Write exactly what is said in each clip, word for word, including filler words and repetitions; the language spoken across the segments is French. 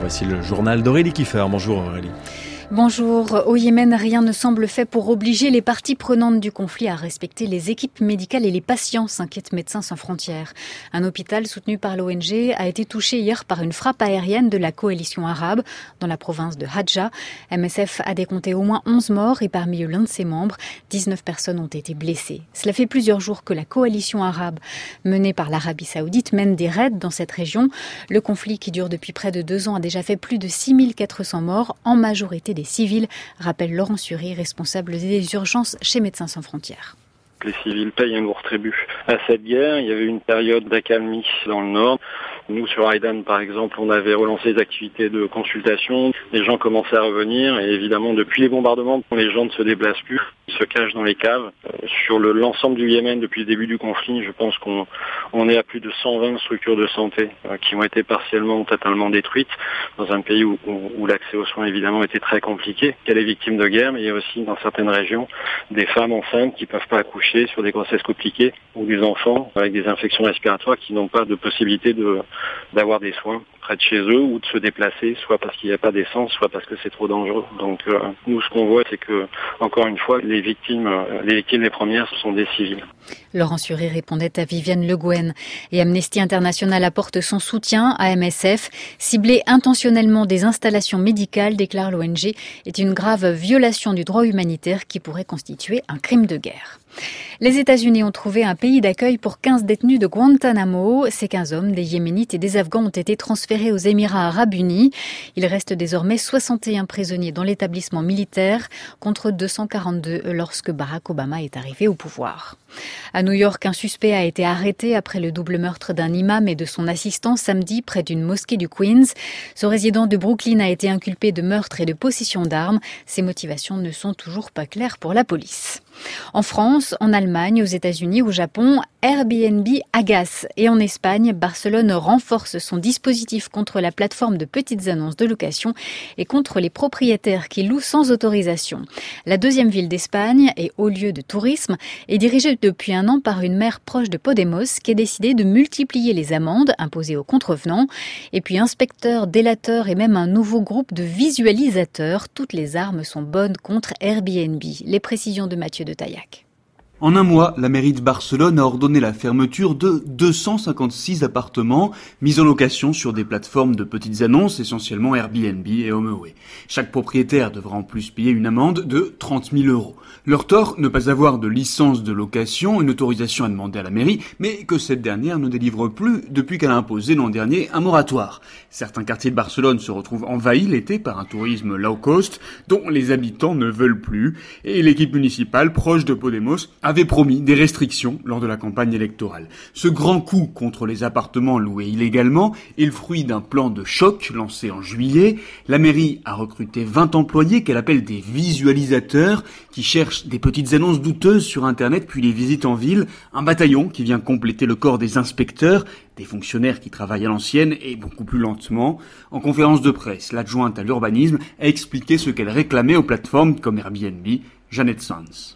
Voici le journal d'Aurélie Kiefer. Bonjour Aurélie. Bonjour. Au Yémen, rien ne semble fait pour obliger les parties prenantes du conflit à respecter les équipes médicales et les patients, s'inquiète Médecins sans frontières. Un hôpital soutenu par l'O N G a été touché hier par une frappe aérienne de la coalition arabe dans la province de Hadja. M S F a décompté au moins onze morts et parmi eux l'un de ses membres, dix-neuf personnes ont été blessées. Cela fait plusieurs jours que la coalition arabe menée par l'Arabie saoudite mène des raids dans cette région. Le conflit qui dure depuis près de deux ans a déjà fait plus de six mille quatre cents morts, en majorité des civils, rappelle Laurent Sury, responsable des urgences chez Médecins sans frontières. Les civils payent un lourd tribut à cette guerre. Il y avait une période d'accalmie dans le nord. Nous, sur Haïdan, par exemple, on avait relancé les activités de consultation. Les gens commençaient à revenir et évidemment, depuis les bombardements, les gens ne se déplacent plus. Ils se cachent dans les caves. Sur le, l'ensemble du Yémen, depuis le début du conflit, je pense qu'on on est à plus de cent vingt structures de santé euh, qui ont été partiellement ou totalement détruites dans un pays où, où, où l'accès aux soins, évidemment, était très compliqué. Il y a les victimes de guerre, mais il y a aussi, dans certaines régions, des femmes enceintes qui ne peuvent pas accoucher sur des grossesses compliquées ou des enfants avec des infections respiratoires qui n'ont pas de possibilité de, d'avoir des soins près de chez eux ou de se déplacer, soit parce qu'il n'y a pas d'essence, soit parce que c'est trop dangereux. Donc euh, nous, ce qu'on voit, c'est que, encore une fois, les victimes, euh, les victimes les premières, ce sont des civils. Laurent Sury répondait à Viviane Le Gouen. Et Amnesty International apporte son soutien à M S F. Cibler intentionnellement des installations médicales, déclare l'O N G, est une grave violation du droit humanitaire qui pourrait constituer un crime de guerre. Les États-Unis ont trouvé un pays d'accueil pour quinze détenus de Guantanamo. Ces quinze hommes, des Yéménites et des Afghans, ont été transférés aux Émirats arabes unis. Il reste désormais soixante et un prisonniers dans l'établissement militaire, contre deux cent quarante-deux lorsque Barack Obama est arrivé au pouvoir. À New York, un suspect a été arrêté après le double meurtre d'un imam et de son assistant samedi près d'une mosquée du Queens. Ce résident de Brooklyn a été inculpé de meurtre et de possession d'armes. Ses motivations ne sont toujours pas claires pour la police. En France, en Allemagne, aux États-Unis, au Japon, Airbnb agace. Et en Espagne, Barcelone renforce son dispositif contre la plateforme de petites annonces de location et contre les propriétaires qui louent sans autorisation. La deuxième ville d'Espagne et haut lieu de tourisme est dirigée depuis un an par une maire proche de Podemos qui a décidé de multiplier les amendes imposées aux contrevenants. Et puis inspecteurs, délateurs et même un nouveau groupe de visualisateurs. Toutes les armes sont bonnes contre Airbnb. Les précisions de Mathieu de Taillac. En un mois, la mairie de Barcelone a ordonné la fermeture de deux cent cinquante-six appartements mis en location sur des plateformes de petites annonces, essentiellement Airbnb et HomeAway. Chaque propriétaire devra en plus payer une amende de trente mille euros. Leur tort, ne pas avoir de licence de location, une autorisation à demander à la mairie, mais que cette dernière ne délivre plus depuis qu'elle a imposé l'an dernier un moratoire. Certains quartiers de Barcelone se retrouvent envahis l'été par un tourisme low cost dont les habitants ne veulent plus, et l'équipe municipale proche de Podemos avait promis des restrictions lors de la campagne électorale. Ce grand coup contre les appartements loués illégalement est le fruit d'un plan de choc lancé en juillet. La mairie a recruté vingt employés qu'elle appelle des visualisateurs qui cherchent des petites annonces douteuses sur Internet puis les visitent en ville. Un bataillon qui vient compléter le corps des inspecteurs, des fonctionnaires qui travaillent à l'ancienne et beaucoup plus lentement. En conférence de presse, l'adjointe à l'urbanisme a expliqué ce qu'elle réclamait aux plateformes comme Airbnb, Janet Sanz.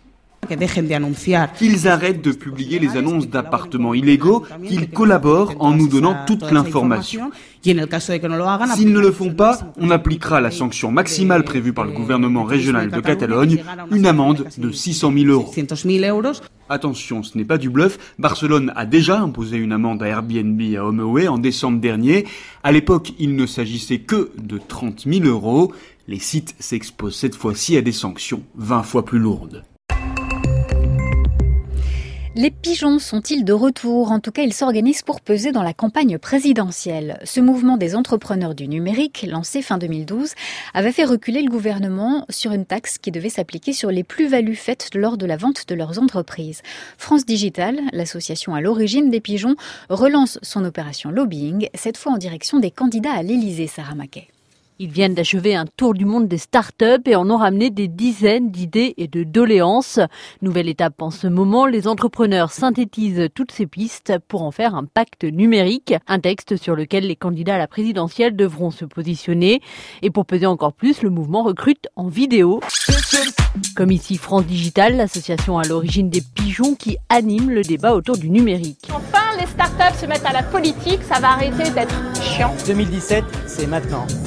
Qu'ils arrêtent de publier les annonces d'appartements illégaux, qu'ils collaborent en nous donnant toute l'information. S'ils ne le font pas, on appliquera la sanction maximale prévue par le gouvernement régional de Catalogne, une amende de six cent mille euros. Attention, ce n'est pas du bluff. Barcelone a déjà imposé une amende à Airbnb et à HomeAway en décembre dernier. À l'époque, il ne s'agissait que de trente mille euros. Les sites s'exposent cette fois-ci à des sanctions vingt fois plus lourdes. Les pigeons sont-ils de retour ? En tout cas, ils s'organisent pour peser dans la campagne présidentielle. Ce mouvement des entrepreneurs du numérique, lancé fin deux mille douze, avait fait reculer le gouvernement sur une taxe qui devait s'appliquer sur les plus-values faites lors de la vente de leurs entreprises. France Digital, l'association à l'origine des pigeons, relance son opération lobbying, cette fois en direction des candidats à l'Élysée, Sarah Maquet. Ils viennent d'achever un tour du monde des startups et en ont ramené des dizaines d'idées et de doléances. Nouvelle étape en ce moment, les entrepreneurs synthétisent toutes ces pistes pour en faire un pacte numérique, un texte sur lequel les candidats à la présidentielle devront se positionner. Et pour peser encore plus, le mouvement recrute en vidéo. Comme ici France Digital, l'association à l'origine des pigeons qui anime le débat autour du numérique. Enfin, les startups se mettent à la politique, ça va arrêter d'être chiant. deux mille dix-sept, c'est maintenant.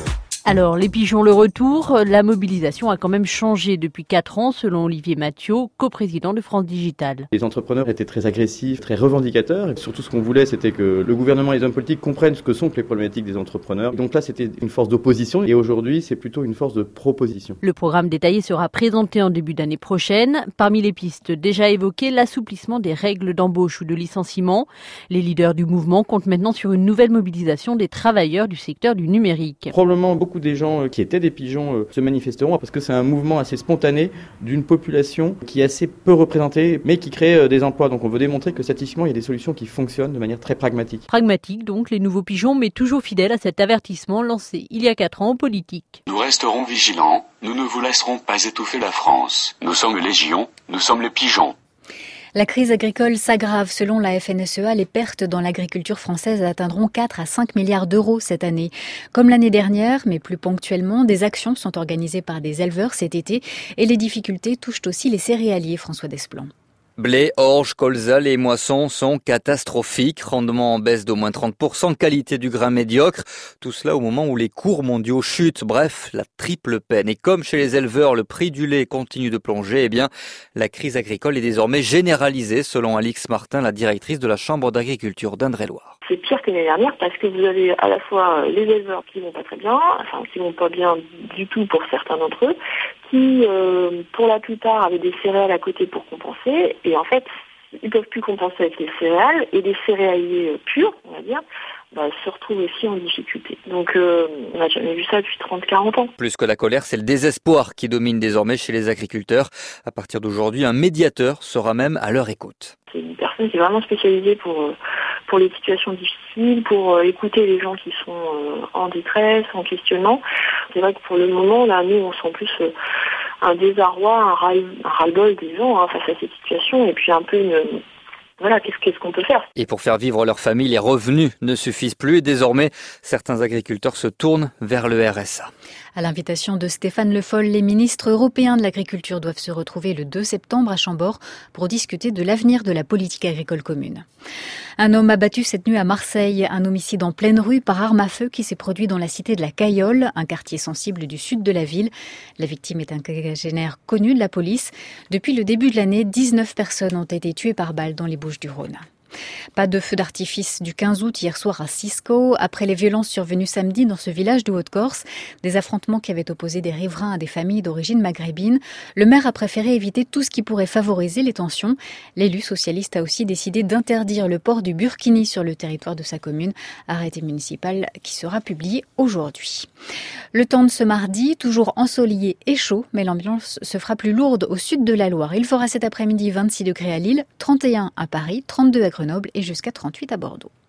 Alors, les pigeons, le retour, la mobilisation a quand même changé depuis quatre ans, selon Olivier Mathiot, coprésident de France Digital. Les entrepreneurs étaient très agressifs, très revendicateurs. Et surtout, ce qu'on voulait, c'était que le gouvernement et les hommes politiques comprennent ce que sont les problématiques des entrepreneurs. Donc là, c'était une force d'opposition et aujourd'hui, c'est plutôt une force de proposition. Le programme détaillé sera présenté en début d'année prochaine. Parmi les pistes déjà évoquées, l'assouplissement des règles d'embauche ou de licenciement. Les leaders du mouvement comptent maintenant sur une nouvelle mobilisation des travailleurs du secteur du numérique. Probablement beaucoup des gens qui étaient des pigeons se manifesteront parce que c'est un mouvement assez spontané d'une population qui est assez peu représentée mais qui crée des emplois. Donc on veut démontrer que statistiquement il y a des solutions qui fonctionnent de manière très pragmatique. Pragmatique donc, les nouveaux pigeons, mais toujours fidèles à cet avertissement lancé il y a quatre ans en politique. Nous resterons vigilants, nous ne vous laisserons pas étouffer la France. Nous sommes légion, nous sommes les pigeons. La crise agricole s'aggrave. Selon la F N S E A, les pertes dans l'agriculture française atteindront quatre à cinq milliards d'euros cette année. Comme l'année dernière, mais plus ponctuellement, des actions sont organisées par des éleveurs cet été et les difficultés touchent aussi les céréaliers, François Desplan. Blé, orge, colza, les moissons sont catastrophiques. Rendement en baisse d'au moins trente pour cent, qualité du grain médiocre. Tout cela au moment où les cours mondiaux chutent. Bref, la triple peine. Et comme chez les éleveurs, le prix du lait continue de plonger, eh bien, la crise agricole est désormais généralisée, selon Alix Martin, la directrice de la Chambre d'agriculture d'Indre-et-Loire. C'est pire que l'année dernière parce que vous avez à la fois les éleveurs qui vont pas très bien, enfin qui vont pas bien du tout pour certains d'entre eux, qui euh, pour la plupart avaient des céréales à côté pour compenser, et en fait ils peuvent plus compenser avec les céréales, et les céréaliers purs, on va dire, bah, se retrouvent aussi en difficulté. Donc euh, on n'a jamais vu ça depuis trente à quarante ans. Plus que la colère, c'est le désespoir qui domine désormais chez les agriculteurs. À partir d'aujourd'hui, un médiateur sera même à leur écoute. C'est une personne qui est vraiment spécialisée pour pour les situations difficiles, pour écouter les gens qui sont en détresse, en questionnement. C'est vrai que pour le moment, là, nous, on sent plus un désarroi, un ras-le-bol des gens hein, face à cette situation, et puis un peu une... Voilà, qu'est-ce, qu'est-ce qu'on peut faire ? Et pour faire vivre leur famille, les revenus ne suffisent plus et désormais, certains agriculteurs se tournent vers le R S A. À l'invitation de Stéphane Le Foll, les ministres européens de l'agriculture doivent se retrouver le deux septembre à Chambord pour discuter de l'avenir de la politique agricole commune. Un homme abattu cette nuit à Marseille, un homicide en pleine rue par arme à feu qui s'est produit dans la cité de la Cayolle, un quartier sensible du sud de la ville. La victime est un quinquagénaire connu de la police. Depuis le début de l'année, dix-neuf personnes ont été tuées par balle dans les Bouches-du-Rhône. Pas de feu d'artifice du quinze août hier soir à Cisco, après les violences survenues samedi dans ce village de Haute-Corse, des affrontements qui avaient opposé des riverains à des familles d'origine maghrébine. Le maire a préféré éviter tout ce qui pourrait favoriser les tensions. L'élu socialiste a aussi décidé d'interdire le port du burkini sur le territoire de sa commune, arrêté municipal qui sera publié aujourd'hui. Le temps de ce mardi, toujours ensoleillé et chaud, mais l'ambiance se fera plus lourde au sud de la Loire. Il fera cet après-midi vingt-six degrés à Lille, trente et un à Paris, trente-deux à Grenoble et jusqu'à trente-huit à Bordeaux.